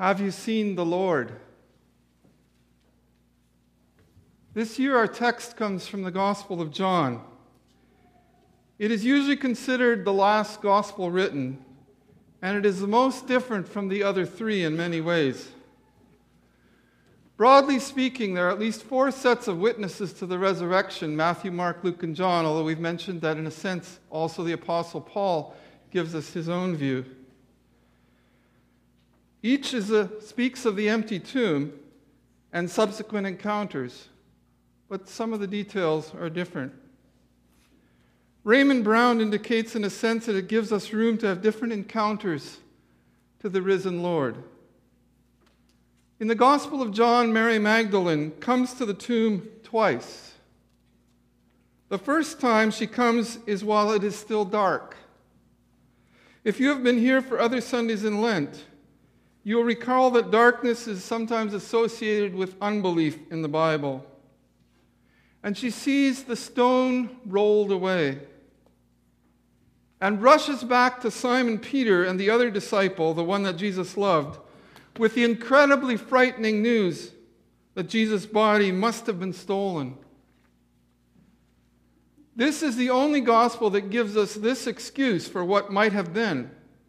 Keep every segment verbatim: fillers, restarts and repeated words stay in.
Have you seen the Lord? This year our text comes from the Gospel of John. It is usually considered the last gospel written, and it is the most different from the other three in many ways. Broadly speaking, there are at least four sets of witnesses to the resurrection: Matthew, Mark, Luke, and John, although we've mentioned that in a sense also the Apostle Paul gives us his own view. Each is a, speaks of the empty tomb and subsequent encounters, but some of the details are different. Raymond Brown indicates in a sense that it gives us room to have different encounters to the risen Lord. In the Gospel of John, Mary Magdalene comes to the tomb twice. The first time she comes is while it is still dark. If you have been here for other Sundays in Lent, you will recall that darkness is sometimes associated with unbelief in the Bible. And she sees the stone rolled away and rushes back to Simon Peter and the other disciple, the one that Jesus loved, with the incredibly frightening news that Jesus' body must have been stolen. This is the only gospel that gives us this excuse for what might have been.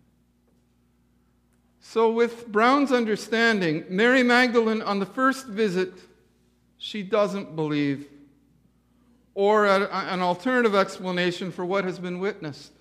So with Brown's understanding, Mary Magdalene on the first visit, she doesn't believe, or an alternative explanation for what has been witnessed.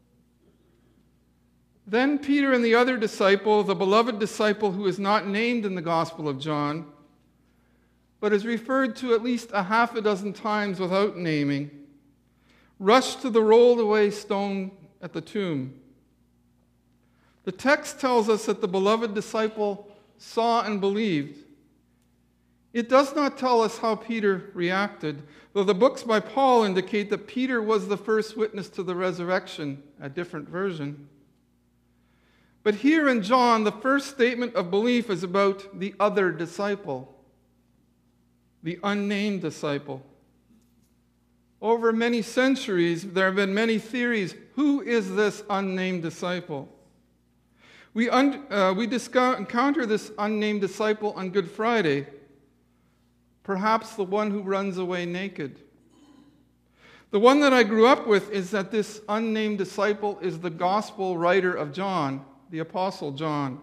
Then Peter and the other disciple, the beloved disciple who is not named in the Gospel of John, but is referred to at least a half a dozen times without naming, rushed to the rolled away stone at the tomb. The text tells us that the beloved disciple saw and believed. It does not tell us how Peter reacted, though the books by Paul indicate that Peter was the first witness to the resurrection, a different version. But here in John, the first statement of belief is about the other disciple, the unnamed disciple. Over many centuries, there have been many theories. Who is this unnamed disciple? We, un- uh, we disco- encounter this unnamed disciple on Good Friday, perhaps the one who runs away naked. The one that I grew up with is that this unnamed disciple is the gospel writer of John, the Apostle John.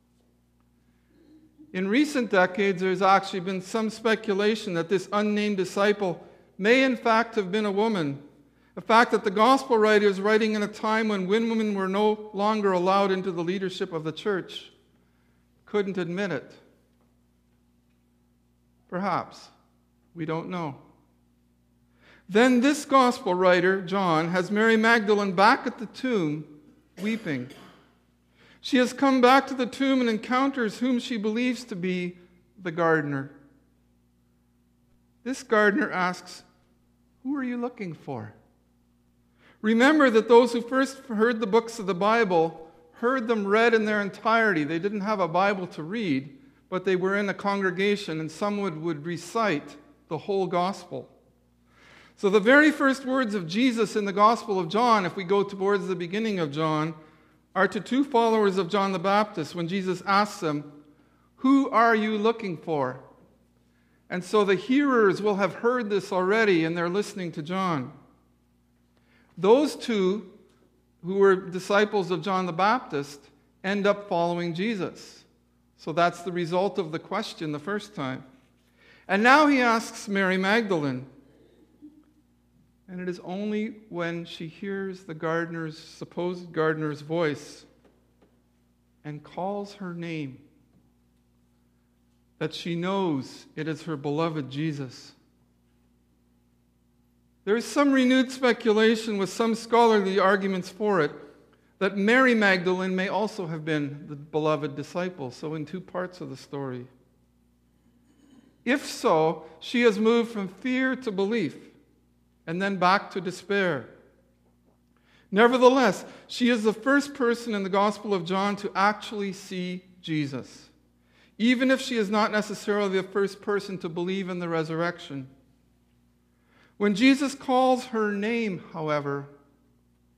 In recent decades, there's actually been some speculation that this unnamed disciple may in fact have been a woman, a fact that the gospel writer is writing in a time when women were no longer allowed into the leadership of the church, couldn't admit it. Perhaps. We don't know. Then this gospel writer, John, has Mary Magdalene back at the tomb, weeping. She has come back to the tomb and encounters whom she believes to be the gardener. This gardener asks, "Who are you looking for?" Remember that those who first heard the books of the Bible heard them read in their entirety. They didn't have a Bible to read, but they were in a congregation, and someone would recite the whole gospel. So the very first words of Jesus in the Gospel of John, if we go towards the beginning of John, are to two followers of John the Baptist when Jesus asks them, "Who are you looking for?" And so the hearers will have heard this already, and they're listening to John. Those two, who were disciples of John the Baptist, end up following Jesus. So that's the result of the question the first time. And now he asks Mary Magdalene. And it is only when she hears the gardener's, supposed gardener's voice and calls her name that she knows it is her beloved Jesus. There is some renewed speculation with some scholarly arguments for it that Mary Magdalene may also have been the beloved disciple, so in two parts of the story. If so, she has moved from fear to belief, and then back to despair. Nevertheless, she is the first person in the Gospel of John to actually see Jesus, even if she is not necessarily the first person to believe in the resurrection. When Jesus calls her name, however,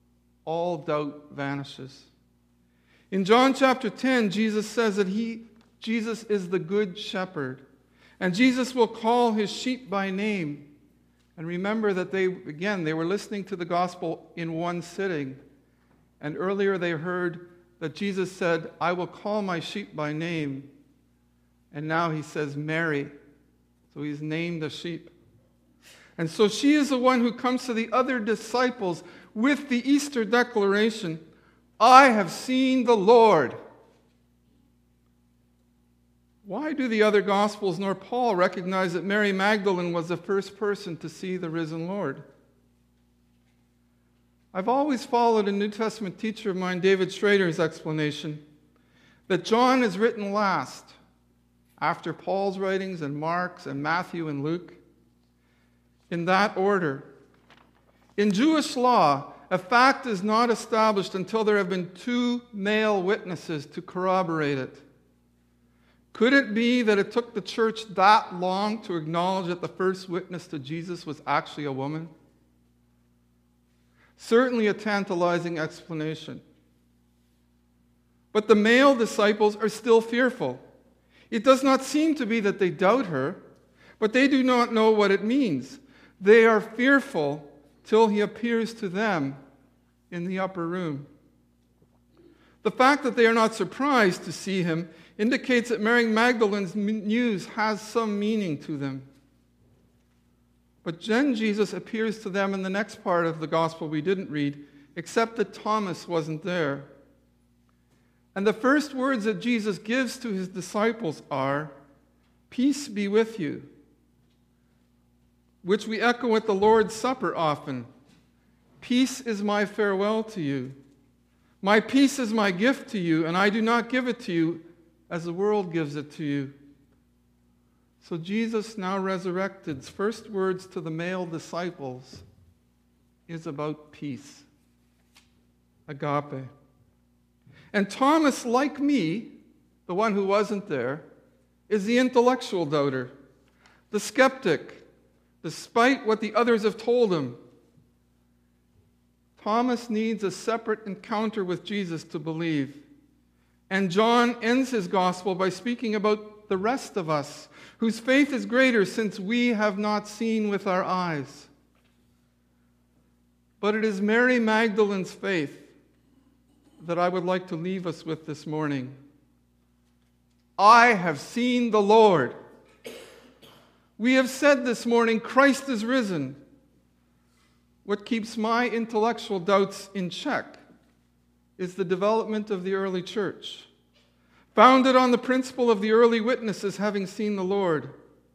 all doubt vanishes. In John chapter ten, Jesus says that he Jesus is the good shepherd. And Jesus will call his sheep by name. And remember that they, again, they were listening to the gospel in one sitting. And earlier they heard that Jesus said, I will call my sheep by name. And now he says, Mary. So he's named the sheep. And so she is the one who comes to the other disciples with the Easter declaration, I have seen the Lord. Why do the other Gospels nor Paul recognize that Mary Magdalene was the first person to see the risen Lord? I've always followed a New Testament teacher of mine, David Schrader's explanation that John is written last, after Paul's writings and Mark's and Matthew and Luke, in that order. In Jewish law, a fact is not established until there have been two male witnesses to corroborate it. Could it be that it took the church that long to acknowledge that the first witness to Jesus was actually a woman? Certainly a tantalizing explanation. But the male disciples are still fearful. It does not seem to be that they doubt her, but they do not know what it means. They are fearful till he appears to them in the upper room. The fact that they are not surprised to see him indicates that Mary Magdalene's news has some meaning to them. But then Jesus appears to them in the next part of the gospel we didn't read, except that Thomas wasn't there. And the first words that Jesus gives to his disciples are, peace be with you, which we echo at the Lord's Supper often. Peace is my farewell to you. My peace is my gift to you, and I do not give it to you as the world gives it to you. So Jesus, now resurrected's first words to the male disciples is about peace, agape. And Thomas, like me, the one who wasn't there, is the intellectual doubter, the skeptic, despite what the others have told him. Thomas needs a separate encounter with Jesus to believe. And John ends his gospel by speaking about the rest of us, whose faith is greater since we have not seen with our eyes. But it is Mary Magdalene's faith that I would like to leave us with this morning. I have seen the Lord. We have said this morning, Christ is risen. What keeps my intellectual doubts in check is the development of the early church, founded on the principle of the early witnesses having seen the Lord.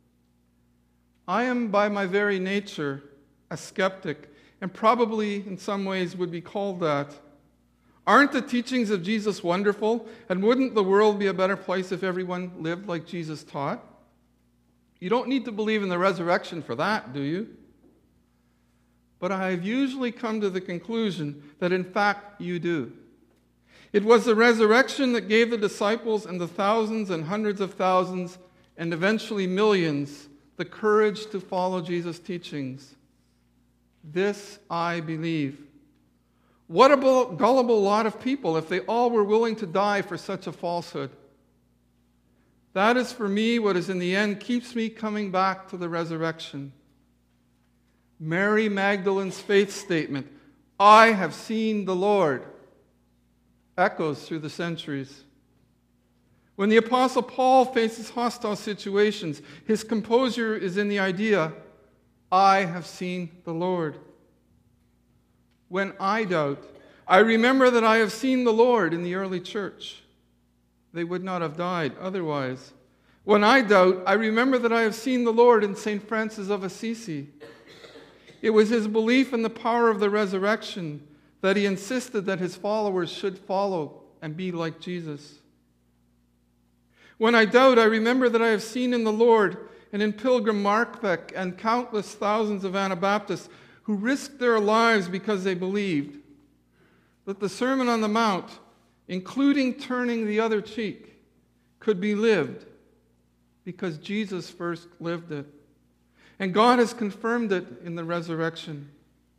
I am by my very nature a skeptic, and probably in some ways would be called that. Aren't the teachings of Jesus wonderful? And wouldn't the world be a better place if everyone lived like Jesus taught? You don't need to believe in the resurrection for that, do you? But I have usually come to the conclusion that in fact you do. It was the resurrection that gave the disciples and the thousands and hundreds of thousands and eventually millions the courage to follow Jesus' teachings. This I believe. What a gullible lot of people if they all were willing to die for such a falsehood. That is for me what is in the end keeps me coming back to the resurrection. Mary Magdalene's faith statement, I have seen the Lord, echoes through the centuries. When the Apostle Paul faces hostile situations, his composure is in the idea, I have seen the Lord. When I doubt, I remember that I have seen the Lord in the early church. They would not have died otherwise. When I doubt, I remember that I have seen the Lord in Saint Francis of Assisi. It was his belief in the power of the resurrection that he insisted that his followers should follow and be like Jesus. When I doubt, I remember that I have seen in the Lord and in Pilgrim Markbeck and countless thousands of Anabaptists who risked their lives because they believed that the Sermon on the Mount, including turning the other cheek, could be lived because Jesus first lived it. And God has confirmed it in the resurrection.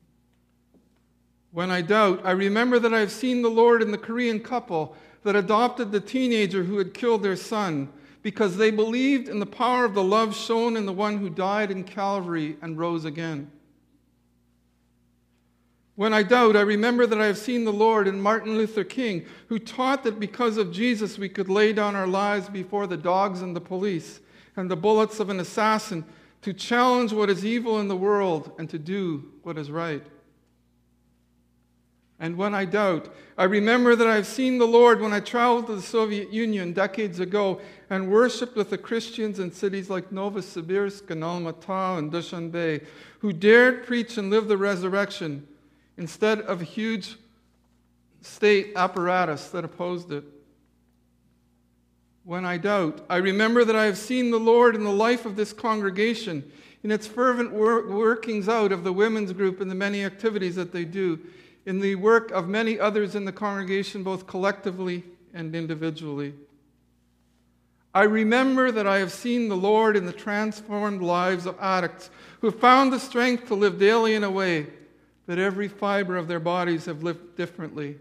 When I doubt, I remember that I have seen the Lord in the Korean couple that adopted the teenager who had killed their son, because they believed in the power of the love shown in the one who died in Calvary and rose again. When I doubt, I remember that I have seen the Lord in Martin Luther King, who taught that because of Jesus we could lay down our lives before the dogs and the police and the bullets of an assassin to challenge what is evil in the world and to do what is right. And when I doubt, I remember that I have seen the Lord when I traveled to the Soviet Union decades ago and worshipped with the Christians in cities like Novosibirsk and Almaty and Dushanbe, who dared preach and live the resurrection instead of a huge state apparatus that opposed it. When I doubt, I remember that I have seen the Lord in the life of this congregation, in its fervent wor- workings out of the women's group and the many activities that they do, in the work of many others in the congregation, both collectively and individually. I remember that I have seen the Lord in the transformed lives of addicts who have found the strength to live daily in a way that every fiber of their bodies have lived differently.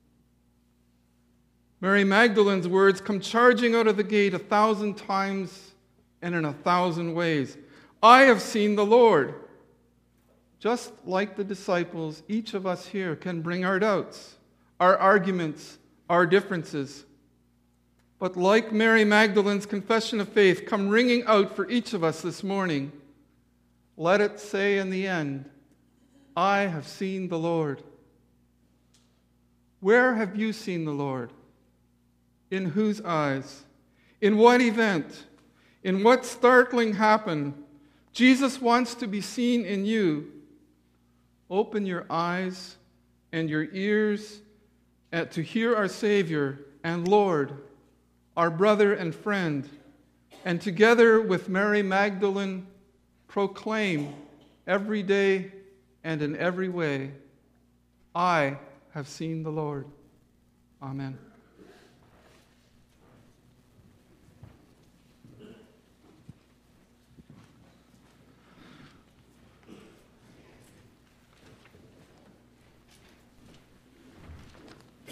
Mary Magdalene's words come charging out of the gate a thousand times and in a thousand ways. I have seen the Lord. Just like the disciples, each of us here can bring our doubts, our arguments, our differences. But like Mary Magdalene's confession of faith come ringing out for each of us this morning, let it say in the end, I have seen the Lord. Where have you seen the Lord? In whose eyes? In what event? In what startling happen? Jesus wants to be seen in you. Open your eyes and your ears to hear our Savior and Lord, our brother and friend, and together with Mary Magdalene, proclaim every day and in every way, I have seen the Lord. Amen.